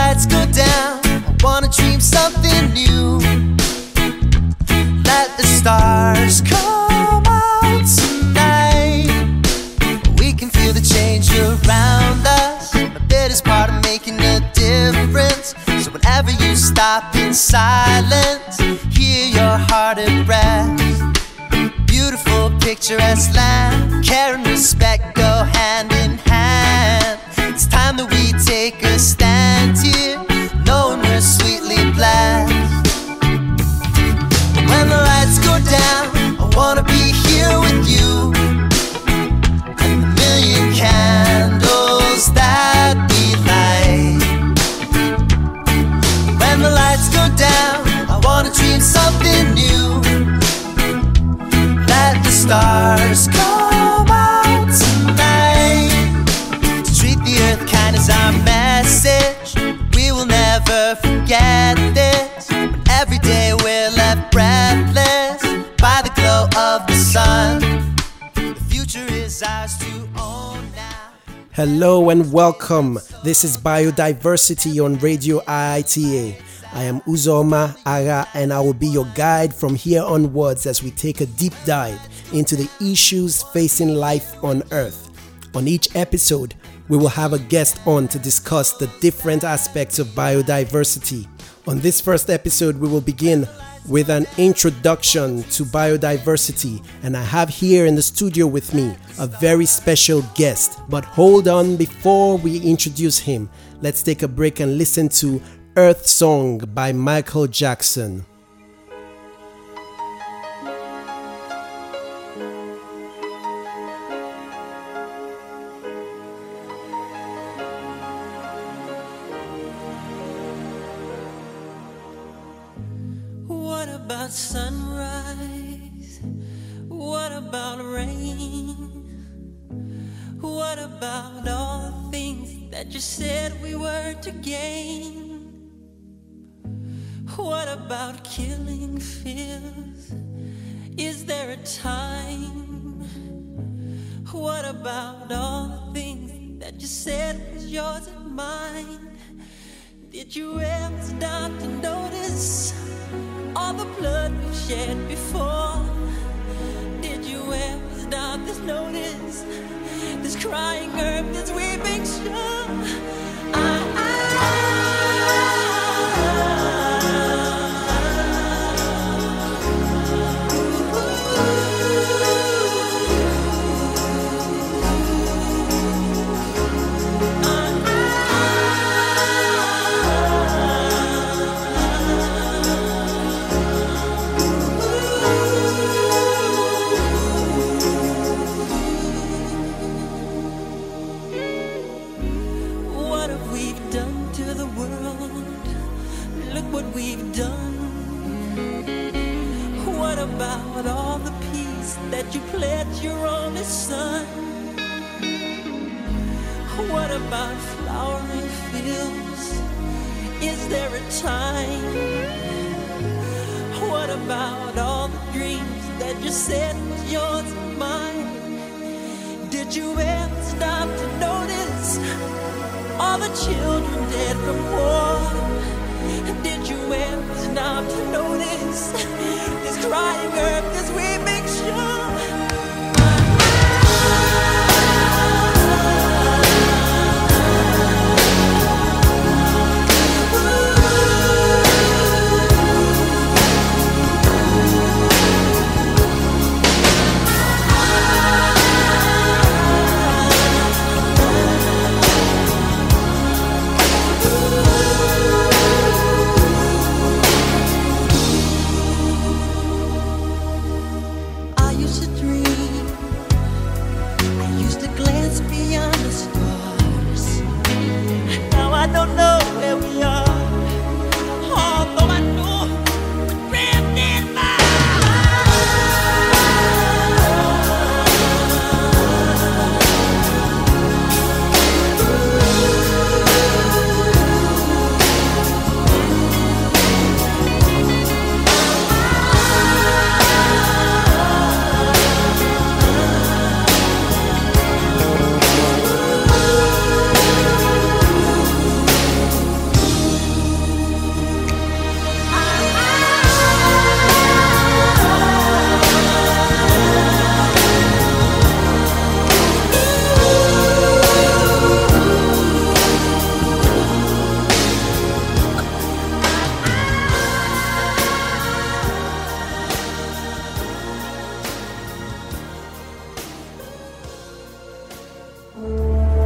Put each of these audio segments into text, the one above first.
lights go down, I wanna dream something new. Let the stars come out tonight. We can feel the change around us. The bit is part of making a difference. So whenever you stop in silence, hear your heart at rest. Beautiful picturesque land, care and respect go hand in hand. It's time that we take a stand here, knowing we're sweetly blessed. When the lights go down, I wanna be here with you, and the million candles that we light. When the lights go down, I wanna dream something new. Let the stars come out tonight. To treat the earth kind is our message. We will never forget this. When every day we're left breathless by the glow of the sun. The future is ours to own now. Hello and welcome. This is Biodiversity on Radio IITA. I am Uzoma Aga, and I will be your guide from here onwards as we take a deep dive into the issues facing life on Earth. On each episode, we will have a guest on to discuss the different aspects of biodiversity. On this first episode, we will begin with an introduction to biodiversity, and I have here in the studio with me a very special guest. But hold on, before we introduce him, let's take a break and listen to Earth Song by Michael Jackson. What about sunrise? What about rain? What about all the things that you said we were to gain? What about killing fears? Is there a time? What about all the things that you said was yours and mine? Did you ever stop to notice all the blood we've shed before? Did you ever stop to notice this crying earth, this weeping shore? About all the peace that you pledged your only son? What about flowering fields? Is there a time? What about all the dreams that you said was yours and mine? Did you ever stop to notice all the children dead from war? Did you ever stop to notice this crying earth, this weeping shore?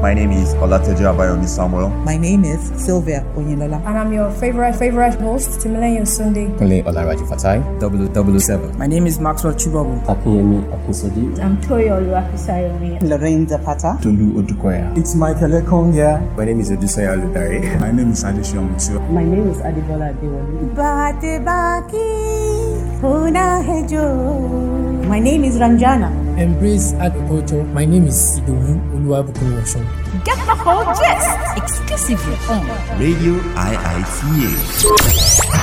My name is Olatejo Abayomi Samuel. My name is Sylvia Oyinlola. And I'm your favorite host, Timileyin Sunday. Kunle Olaraji Fatai. 007. My name is Maxwell Chibabu. Akinyemi Akinsodi. I'm Toyo Oluwafisayomi. Lorraine Zapata. Tolu Odukoya. It's Michael Ekong here. My name is Odusanya Ludare. My name is Adesina Mutu. My name is Adibola Adewale. My name is Ranjana. Embrace agriculture. My name is Idowu Oluwabukunmi. Get the whole gist exclusively on Radio IITA.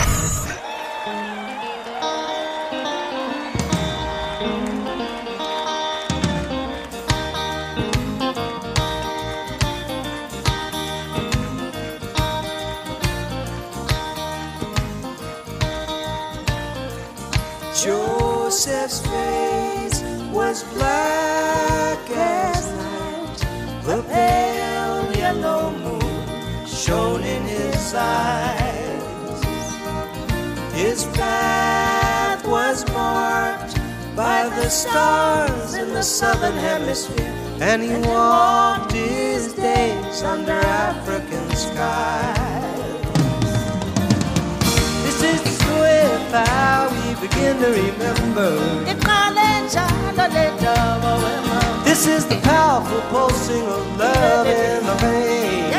Joseph's face was black as night. The pale yellow moon shone in his eyes. His path was marked by the stars in the southern hemisphere, and he walked his days under African skies. This is the swift how we begin to remember. This is the powerful pulsing of love in the vein.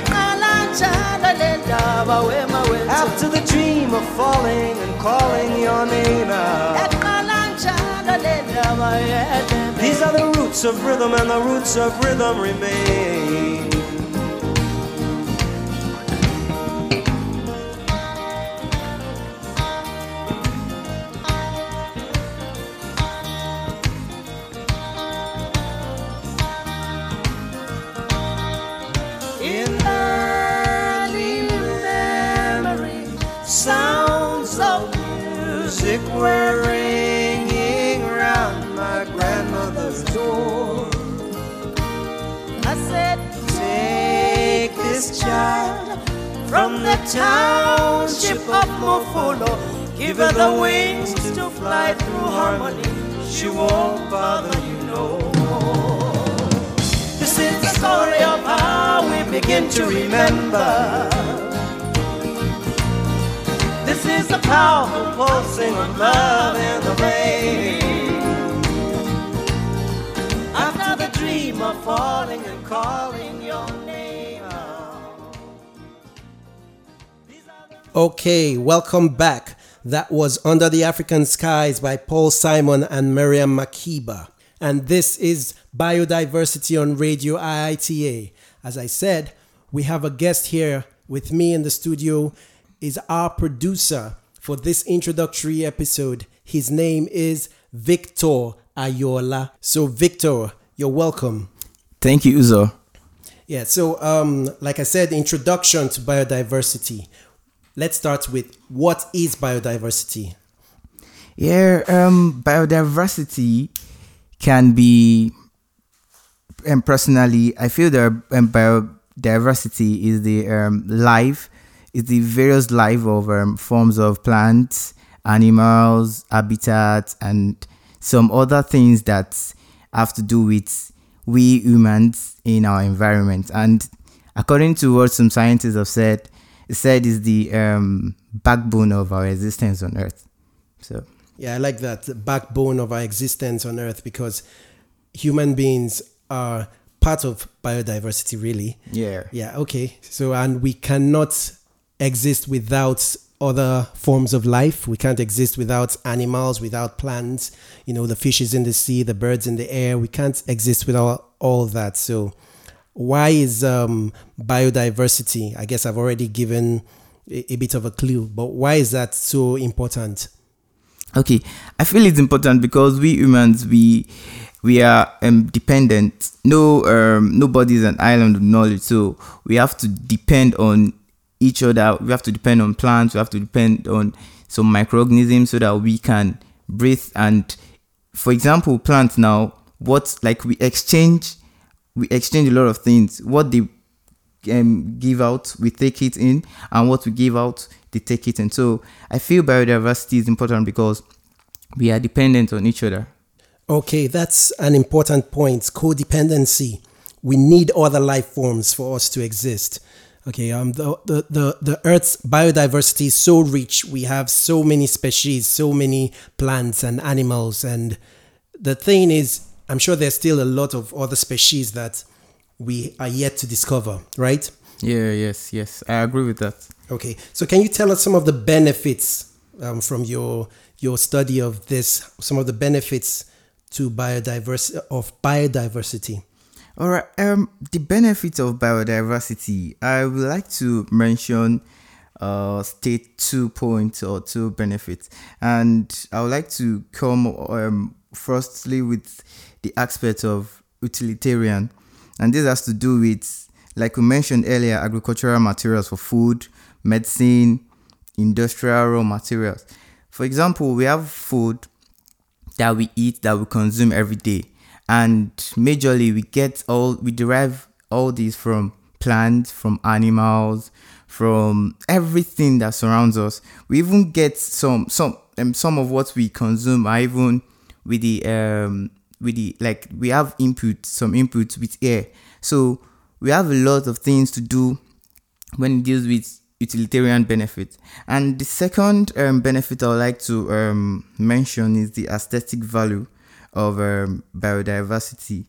After the dream of falling and calling your name out. These are the roots of rhythm, and the roots of rhythm remain. In early memory, sounds of music were ringing round my grandmother's door. I said, take this child from the township of Mofolo, give her the wings to fly through harmony. She won't bother you no more. This is the story of how we begin to remember. This is the powerful pulsing of love in the rain. After the dream of falling and calling your name out. Okay, welcome back. That was Under the African Skies by Paul Simon and Miriam Makeba. And this is Biodiversity on Radio IITA. As I said, we have a guest here with me in the studio, is our producer for this introductory episode. His name is Victor Ayola. So Victor, you're welcome. Thank you, Uzo. Yeah, so like I said, introduction to biodiversity. Let's start with what is biodiversity? Yeah, biodiversity can be, and personally, I feel that biodiversity is the life, is the various life of forms of plants, animals, habitats, and some other things that have to do with we humans in our environment. And according to what some scientists have said, is the backbone of our existence on Earth. So yeah, I like that, the backbone of our existence on Earth, because human beings are part of biodiversity, really. Yeah. Yeah, okay. So, and we cannot exist without other forms of life. We can't exist without animals, without plants, the fishes in the sea, the birds in the air. We can't exist without all that. So why is biodiversity, I guess I've already given a bit of a clue, but why is that so important? Okay, I feel it's important because we humans, we are dependent. Nobody is an island of knowledge, so we have to depend on each other. We have to depend on plants. We have to depend on some microorganisms so that we can breathe. And for example, plants now, we exchange a lot of things. What they give out, we take it in, and what we give out, they take it in. So I feel biodiversity is important because we are dependent on each other. Okay, that's an important point, codependency. we need other life forms for us to exist. Okay, the Earth's biodiversity is so rich. We have so many species, so many plants and animals. And the thing is, I'm sure there's still a lot of other species that we are yet to discover, right? Yes. I agree with that. Okay, so can you tell us some of the benefits from your study of this, some of the benefits to biodiversity? All right. The benefits of biodiversity, I would like to mention, state 2 points or 2 benefits, and I would like to come firstly with the aspect of utilitarian, and this has to do with, like we mentioned earlier, agricultural materials for food, medicine, industrial raw materials. For example, we have food that we eat, that we consume every day. And majorly, we derive all these from plants, from animals, from everything that surrounds us. We even get some of what we consume are even with the like we have some input with air. So we have a lot of things to do when it deals with utilitarian benefit. And the second benefit I would like to mention is the aesthetic value of biodiversity.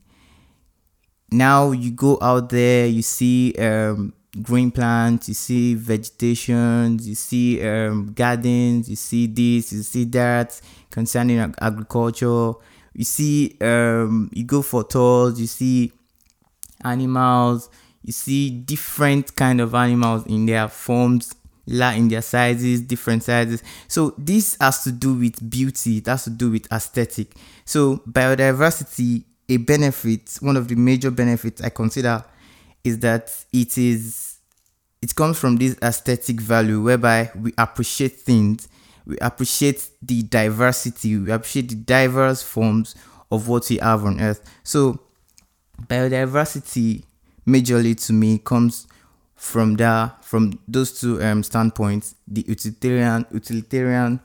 Now you go out there, you see green plants, you see vegetation, you see gardens, you see this, you see that concerning agriculture. You see, you go for tours, you see animals, you see different kind of animals in their forms, in their sizes, different sizes. So this has to do with beauty, it has to do with aesthetic. So biodiversity, a benefit, one of the major benefits I consider is that it comes from this aesthetic value whereby we appreciate things, we appreciate the diversity, we appreciate the diverse forms of what we have on Earth. So biodiversity majorly to me comes from those two standpoints, the utilitarian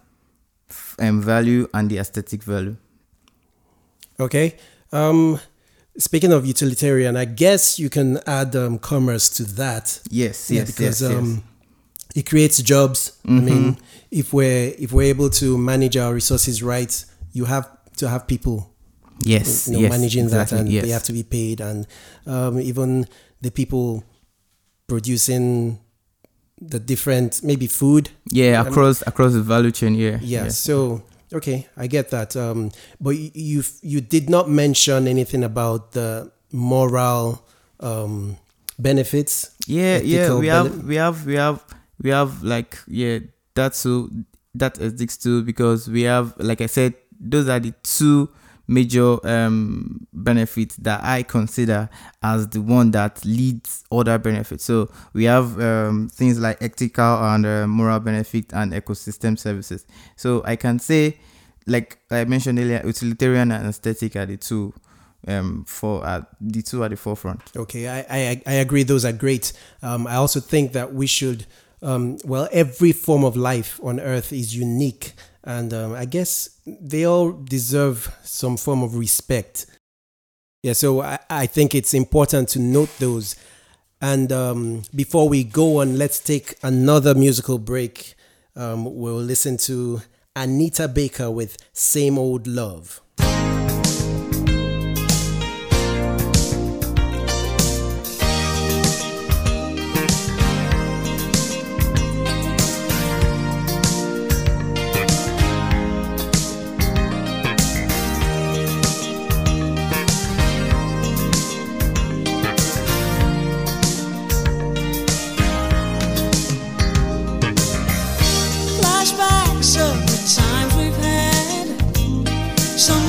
value and the aesthetic value. Okay. Speaking of utilitarian, I guess you can add commerce to that. Yes, because it creates jobs. Mm-hmm. I mean, if we're able to manage our resources right, you have to have people. Yes, managing exactly, that, and they have to be paid, and even the people producing the different maybe food. Yeah, across the value chain. Yeah. So okay, I get that. But you did not mention anything about the moral benefits. Yeah. We have like that ethics too, because we have, like I said, those are the two major benefits that I consider as the one that leads other benefits. So we have things like ethical and moral benefit and ecosystem services. So I can say, like I mentioned earlier, utilitarian and aesthetic are the two at the forefront. Okay, I agree. Those are great. I also think that we should, every form of life on Earth is unique. And I guess they all deserve some form of respect. Yeah, so I think it's important to note those. And before we go on, let's take another musical break. We'll listen to Anita Baker with Same Old Love. Flashbacks of the times we've had. Some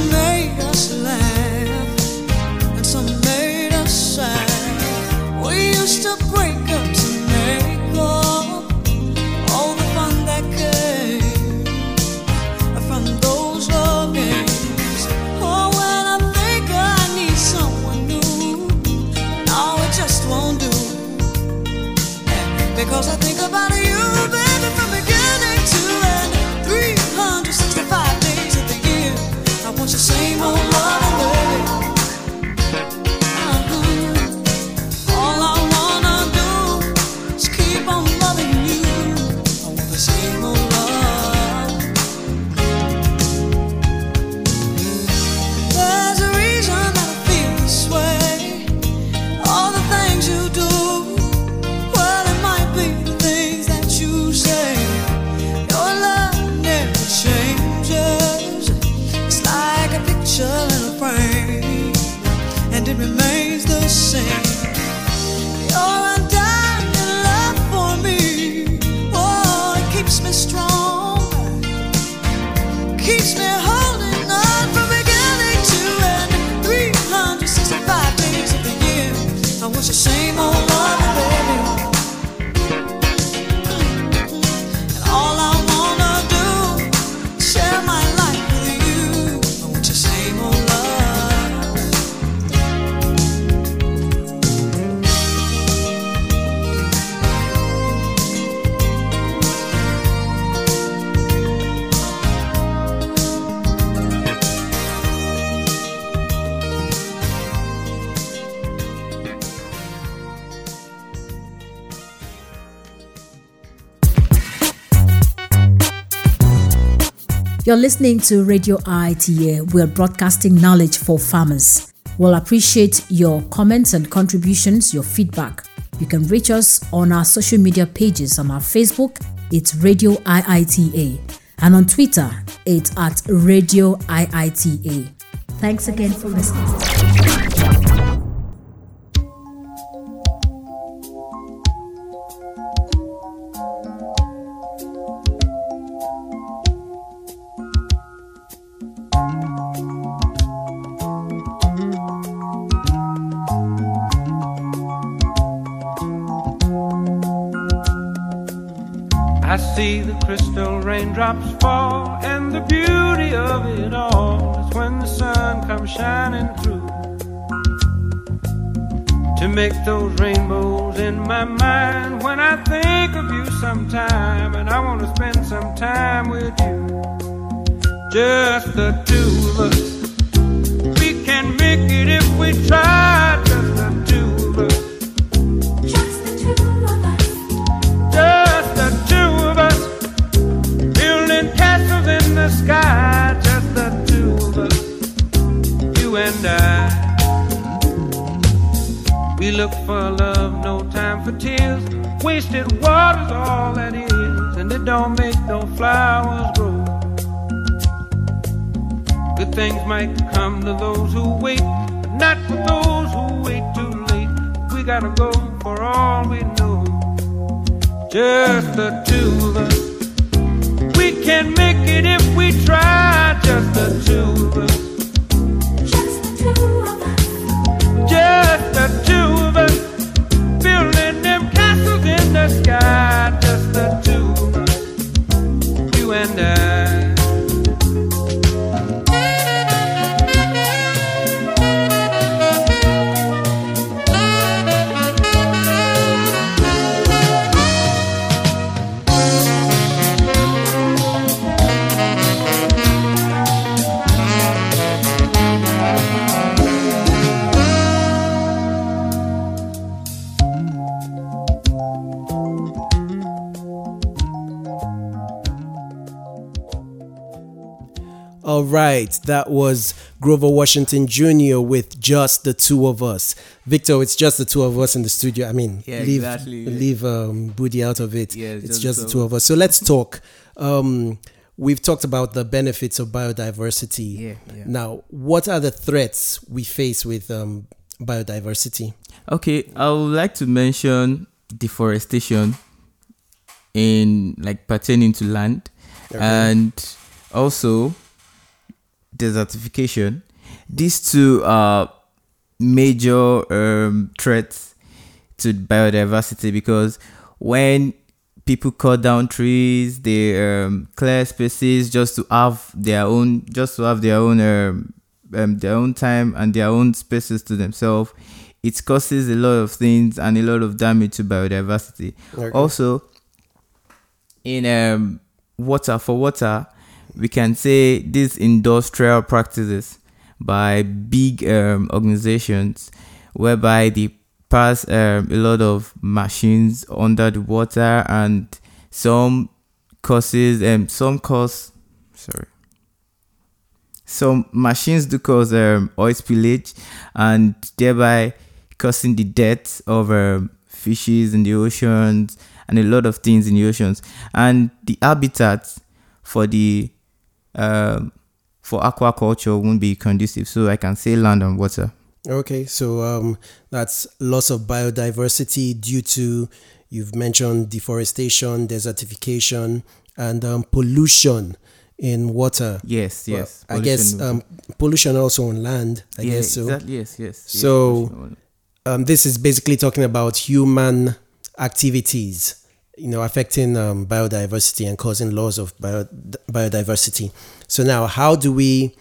You're listening to Radio IITA. We're broadcasting knowledge for farmers. We'll appreciate your comments and contributions, your feedback. You can reach us on our social media pages. On our Facebook, it's Radio IITA. And on Twitter, it's at Radio IITA. Thanks again for listening. I see the crystal raindrops fall, and the beauty of it all is when the sun comes shining through to make those rainbows in my mind. When I think of you sometime, and I want to spend some time with you, just the two of us. We can make it if we try, just the two of us. Just the two of us. Just the two of us. Building castles in the sky, just the two of us. You and I. We look for love, no time for tears. Wasted water's all that is, and it don't make no flowers grow. Good things might come to those who wait, but not for those who wait too late. We gotta go for all we know. Just the two of us. We can make it if we try. Just the two of us. Just the two of us. Just the two of us. Building them castles in the sky. Just the two of us. You and I. All right, that was Grover Washington Jr. with Just the Two of Us. Victor, it's just the two of us in the studio. I mean, leave Budi out of it. Yeah, it's just the two of us. So let's talk. We've talked about the benefits of biodiversity. Yeah. Now, what are the threats we face with biodiversity? Okay, I would like to mention deforestation in pertaining to land, and also desertification. These two are major threats to biodiversity, because when people cut down trees, they clear spaces just to have their own time and their own spaces to themselves. It causes a lot of things and a lot of damage to biodiversity. Also, in water, we can say these industrial practices by big organizations, whereby they pass a lot of machines under the water, and some machines do cause oil spillage, and thereby causing the death of fishes in the oceans and a lot of things in the oceans, and the habitats for aquaculture won't be conducive. So I can say land and water. Okay, so that's loss of biodiversity due to, you've mentioned deforestation, desertification, and pollution in water. Yes. I guess pollution also on land. I guess so. Exactly. Yes. So this is basically talking about human activities, affecting biodiversity and causing loss of biodiversity. So now, how do we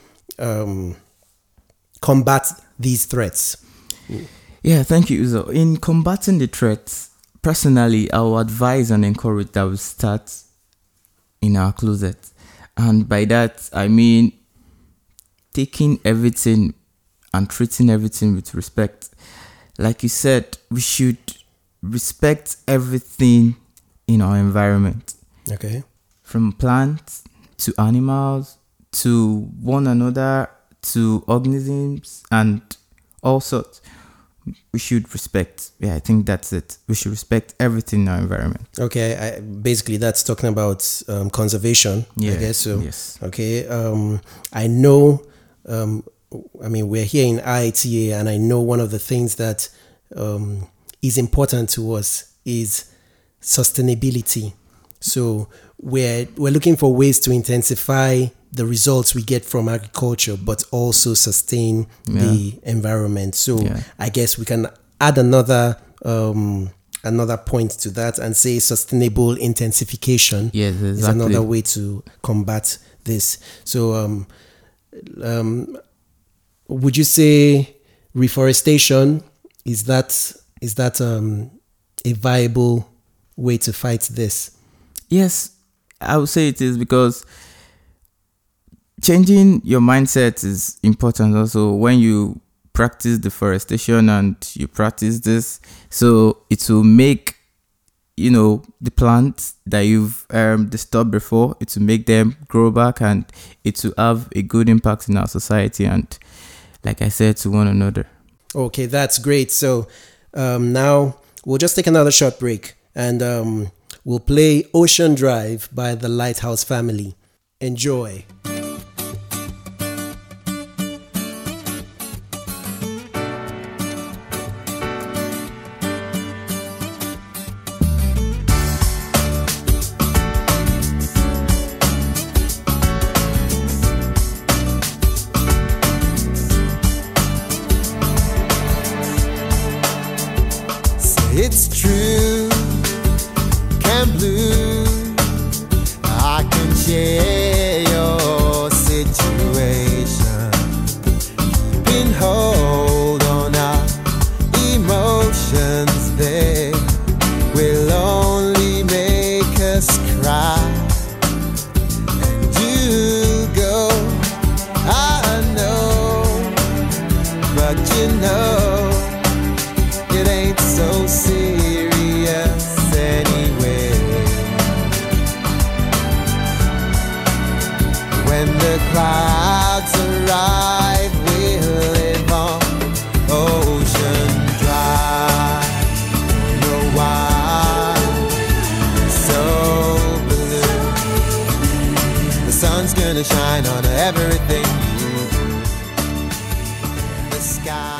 combat these threats? Yeah, thank you, Uzo. In combating the threats, personally, I would advise and encourage that we start in our closet. And by that, I mean taking everything and treating everything with respect. Like you said, we should respect everything in our environment. Okay. From plants to animals, to one another, to organisms, and all sorts. We should respect. Yeah, I think that's it. We should respect everything in our environment. Okay, basically that's talking about conservation. Yeah, I guess so. Yes. Okay. I know. We're here in IITA, and I know one of the things that is important to us is sustainability. So we're looking for ways to intensify the results we get from agriculture, but also sustain the environment. So I guess we can add another point to that and say sustainable intensification. Yes, exactly. Is another way to combat this. So would you say reforestation is that a viable way to fight this? Yes, I would say it is, because changing your mindset is important also when you practice deforestation and you practice this. So it will make, the plants that you've disturbed before, it will make them grow back, and it will have a good impact in our society and, like I said, to one another. Okay, that's great. So now we'll just take another short break, and we'll play Ocean Drive by the Lighthouse Family. Enjoy. It's true, can blue, I can share your situation. Keeping hold on our emotions, they will only make us cry. And you go, I know, but it ain't so serious anyway. When the clouds arrive, we'll live on Ocean Drive. Don't know why it's so blue. The sun's gonna shine on everything you do. The sky.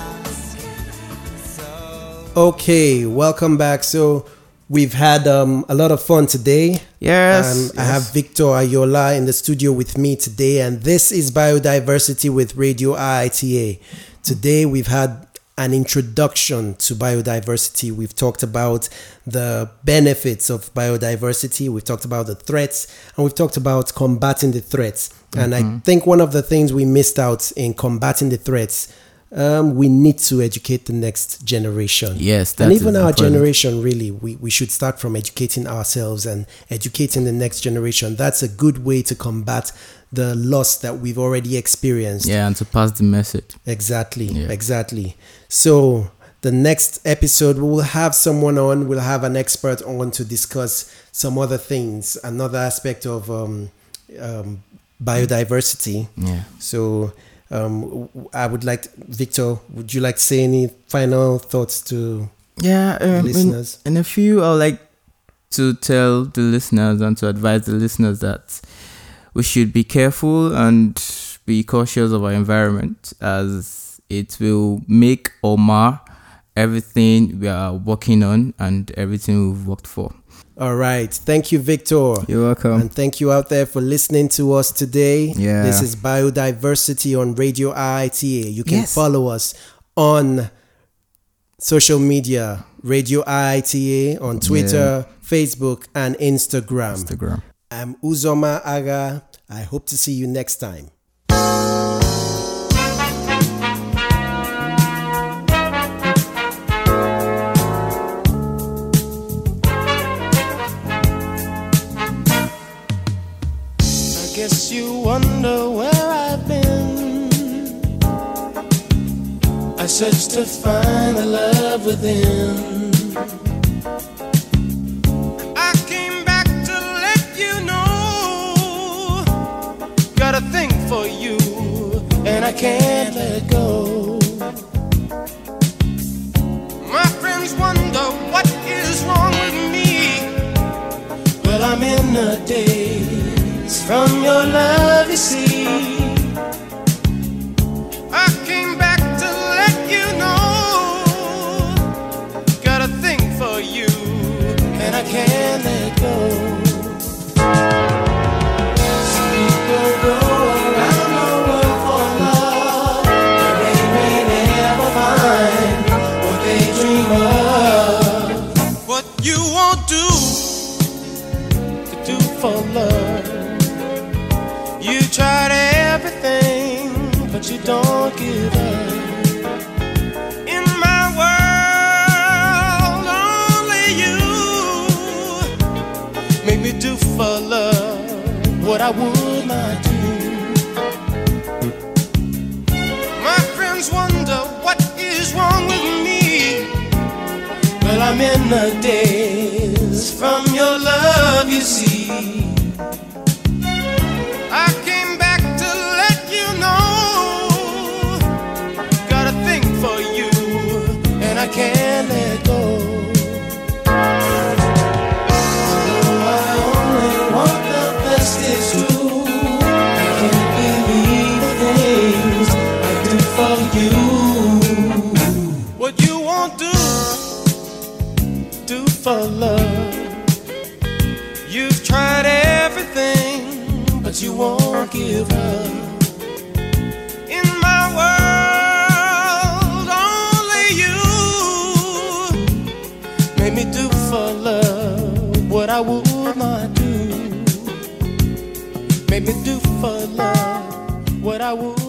Okay, welcome back. So we've had a lot of fun today. Yes. I have Victor Ayola in the studio with me today, and this is Biodiversity with Radio IITA. Today we've had an introduction to biodiversity. We've talked about the benefits of biodiversity. We've talked about the threats, and we've talked about combating the threats. And I think one of the things we missed out in combating the threats, we need to educate the next generation. Yes, that and even our important. generation, really, we should start from educating ourselves and educating the next generation. That's a good way to combat the loss that we've already experienced. Yeah, and to pass the message. Exactly. So the next episode, we will have someone on, we'll have an expert on to discuss some other things, another aspect of biodiversity. Yeah. So I would like, Victor, would you like to say any final thoughts to listeners? In a few, I would like to tell the listeners and to advise the listeners that we should be careful and be cautious of our environment, as it will make or mar everything we are working on and everything we've worked for. All right. Thank you, Victor. You're welcome. And thank you out there for listening to us today. Yeah. This is Biodiversity on Radio IITA. You can follow us on social media, Radio IITA, on Twitter, Facebook, and Instagram. I'm Uzoma Aga. I hope to see you next time. Guess you wonder where I've been. I searched to find the love within. I came back to let you know I can't let go. My friends wonder what is wrong with me. Well, I'm in a daze from your love, you see. I came back to let you know, got a thing for you, and I can't let go. Some people go around the world for love, but they may never find what they dream of. What you won't do to do for love. You tried everything, but you don't give up. In my world, only you make me do for love what I would not do. My friends wonder what is wrong with me. Well, I'm in a daze from your love, you see. I came back to let you know, got a thing for you, and I can't let go. Oh, I only want the best, it's true. I can't believe the things I do for you. What you won't do for love. You've tried everything, but you won't give up. In my world, only you made me do for love what I would not do. Made me do for love what I would.